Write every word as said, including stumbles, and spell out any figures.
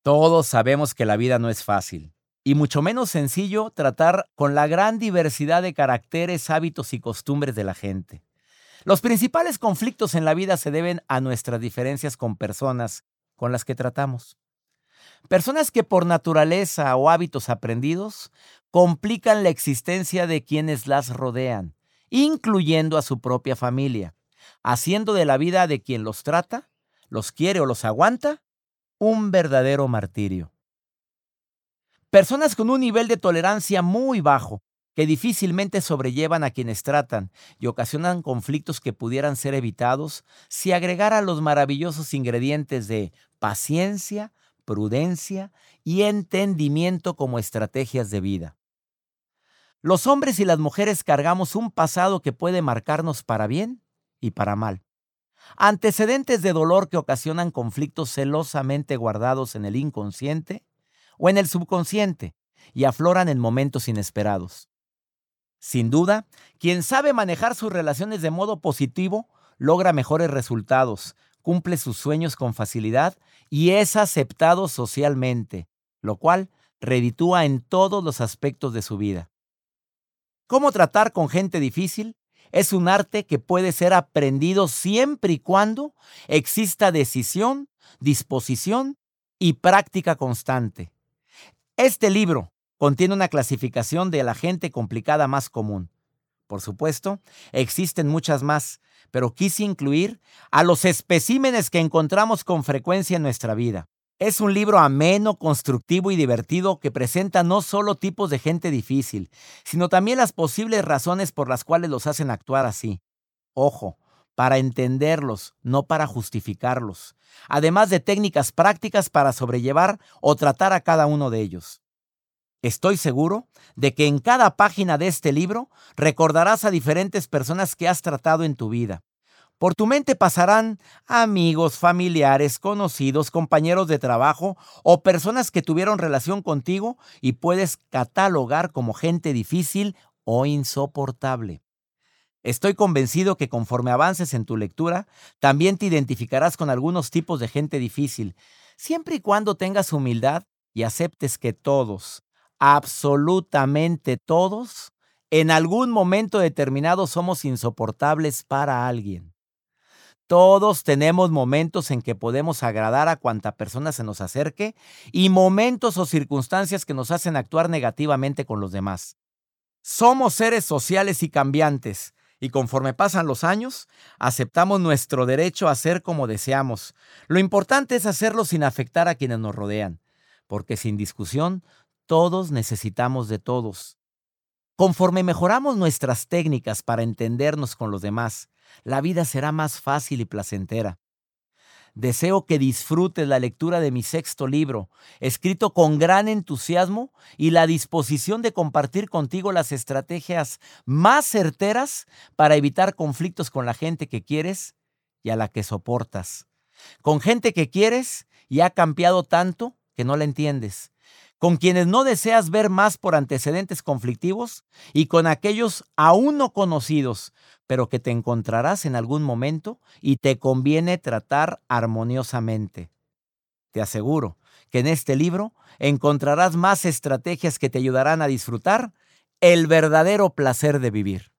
Todos sabemos que la vida no es fácil, y mucho menos sencillo tratar con la gran diversidad de caracteres, hábitos y costumbres de la gente. Los principales conflictos en la vida se deben a nuestras diferencias con personas con las que tratamos. Personas que por naturaleza o hábitos aprendidos complican la existencia de quienes las rodean, incluyendo a su propia familia, haciendo de la vida de quien los trata, los quiere o los aguanta un verdadero martirio. Personas con un nivel de tolerancia muy bajo, que difícilmente sobrellevan a quienes tratan y ocasionan conflictos que pudieran ser evitados si agregara los maravillosos ingredientes de paciencia, prudencia y entendimiento como estrategias de vida. Los hombres y las mujeres cargamos un pasado que puede marcarnos para bien y para mal. Antecedentes de dolor que ocasionan conflictos celosamente guardados en el inconsciente o en el subconsciente y afloran en momentos inesperados. Sin duda, quien sabe manejar sus relaciones de modo positivo logra mejores resultados, cumple sus sueños con facilidad y es aceptado socialmente, lo cual reditúa en todos los aspectos de su vida. ¿Cómo tratar con gente difícil? Es un arte que puede ser aprendido siempre y cuando exista decisión, disposición y práctica constante. Este libro contiene una clasificación de la gente complicada más común. Por supuesto, existen muchas más, pero quise incluir a los especímenes que encontramos con frecuencia en nuestra vida. Es un libro ameno, constructivo y divertido que presenta no solo tipos de gente difícil, sino también las posibles razones por las cuales los hacen actuar así. Ojo, para entenderlos, no para justificarlos, además de técnicas prácticas para sobrellevar o tratar a cada uno de ellos. Estoy seguro de que en cada página de este libro recordarás a diferentes personas que has tratado en tu vida. Por tu mente pasarán amigos, familiares, conocidos, compañeros de trabajo o personas que tuvieron relación contigo y puedes catalogar como gente difícil o insoportable. Estoy convencido que conforme avances en tu lectura, también te identificarás con algunos tipos de gente difícil, siempre y cuando tengas humildad y aceptes que todos, absolutamente todos, en algún momento determinado somos insoportables para alguien. Todos tenemos momentos en que podemos agradar a cuanta persona se nos acerque y momentos o circunstancias que nos hacen actuar negativamente con los demás. Somos seres sociales y cambiantes, y conforme pasan los años, aceptamos nuestro derecho a ser como deseamos. Lo importante es hacerlo sin afectar a quienes nos rodean, porque sin discusión, todos necesitamos de todos. Conforme mejoramos nuestras técnicas para entendernos con los demás, la vida será más fácil y placentera. Deseo que disfrutes la lectura de mi sexto libro, escrito con gran entusiasmo y la disposición de compartir contigo las estrategias más certeras para evitar conflictos con la gente que quieres y a la que soportas. Con gente que quieres y ha cambiado tanto que no la entiendes. Con quienes no deseas ver más por antecedentes conflictivos y con aquellos aún no conocidos, pero que te encontrarás en algún momento y te conviene tratar armoniosamente. Te aseguro que en este libro encontrarás más estrategias que te ayudarán a disfrutar el verdadero placer de vivir.